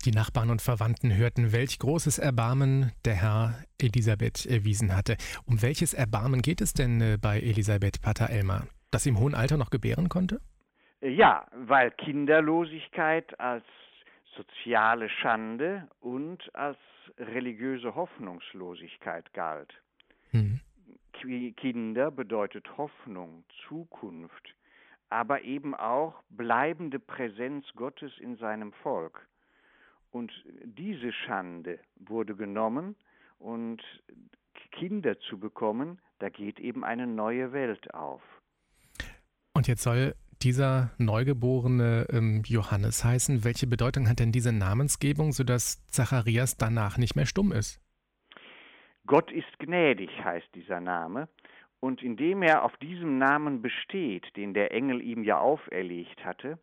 Die Nachbarn und Verwandten hörten, welch großes Erbarmen der Herr Elisabeth erwiesen hatte. Um welches Erbarmen geht es denn bei Elisabeth, Pater Elmar? Dass sie im hohen Alter noch gebären konnte? Ja, weil Kinderlosigkeit als soziale Schande und als religiöse Hoffnungslosigkeit galt. Hm. Kinder bedeutet Hoffnung, Zukunft, aber eben auch bleibende Präsenz Gottes in seinem Volk. Und diese Schande wurde genommen, und Kinder zu bekommen, da geht eben eine neue Welt auf. Und jetzt soll dieser Neugeborene Johannes heißen. Welche Bedeutung hat denn diese Namensgebung, sodass Zacharias danach nicht mehr stumm ist? Gott ist gnädig, heißt dieser Name. Und indem er auf diesem Namen besteht, den der Engel ihm ja auferlegt hatte,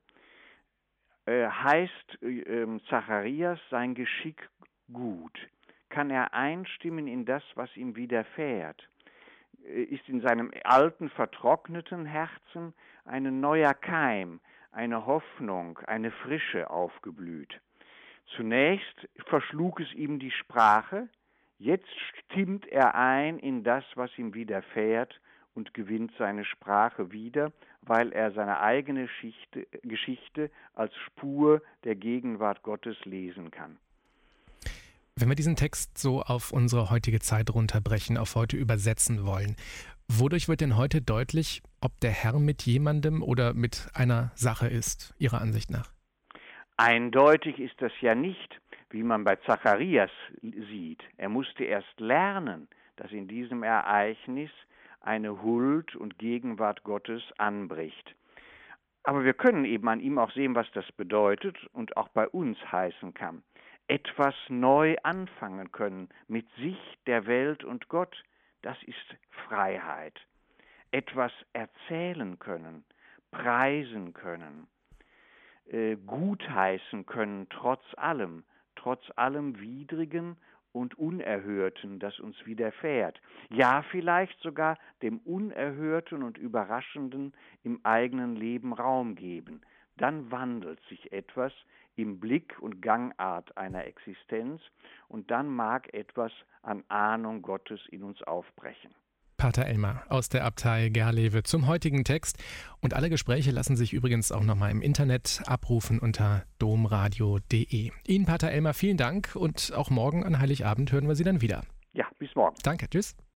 heißt Zacharias sein Geschick gut. Kann er einstimmen in das, was ihm widerfährt? Ist in seinem alten, vertrockneten Herzen ein neuer Keim, eine Hoffnung, eine Frische aufgeblüht. Zunächst verschlug es ihm die Sprache, jetzt stimmt er ein in das, was ihm widerfährt, und gewinnt seine Sprache wieder, weil er seine eigene Geschichte als Spur der Gegenwart Gottes lesen kann. Wenn wir diesen Text so auf unsere heutige Zeit runterbrechen, auf heute übersetzen wollen, wodurch wird denn heute deutlich, ob der Herr mit jemandem oder mit einer Sache ist, Ihrer Ansicht nach? Eindeutig ist das ja nicht, wie man bei Zacharias sieht. Er musste erst lernen, dass in diesem Ereignis eine Huld und Gegenwart Gottes anbricht. Aber wir können eben an ihm auch sehen, was das bedeutet und auch bei uns heißen kann. Etwas neu anfangen können mit sich, der Welt und Gott, das ist Freiheit. Etwas erzählen können, preisen können, gutheißen können, trotz allem Widrigen und Unerhörten, das uns widerfährt. Ja, vielleicht sogar dem Unerhörten und Überraschenden im eigenen Leben Raum geben. Dann wandelt sich etwas im Blick und Gangart einer Existenz, und dann mag etwas an Ahnung Gottes in uns aufbrechen. Pater Elmar aus der Abtei Gerlewe zum heutigen Text. Und alle Gespräche lassen sich übrigens auch nochmal im Internet abrufen unter domradio.de. Ihnen, Pater Elmar, vielen Dank, und auch morgen an Heiligabend hören wir Sie dann wieder. Ja, bis morgen. Danke, tschüss.